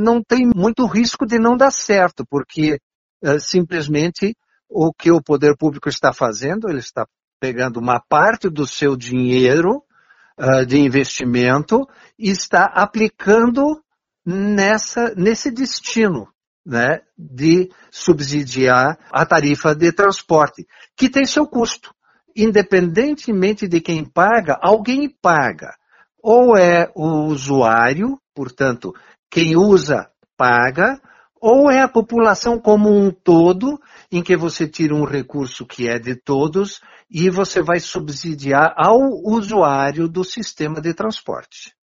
não tem muito risco de não dar certo, porque simplesmente o que o poder público está fazendo, ele está pegando uma parte do seu dinheiro de investimento e está aplicando nesse destino, né, de subsidiar a tarifa de transporte, que tem seu custo. Independentemente de quem paga, alguém paga. Ou é o usuário, portanto, quem usa paga, ou é a população como um todo, em que você tira um recurso que é de todos e você vai subsidiar ao usuário do sistema de transporte.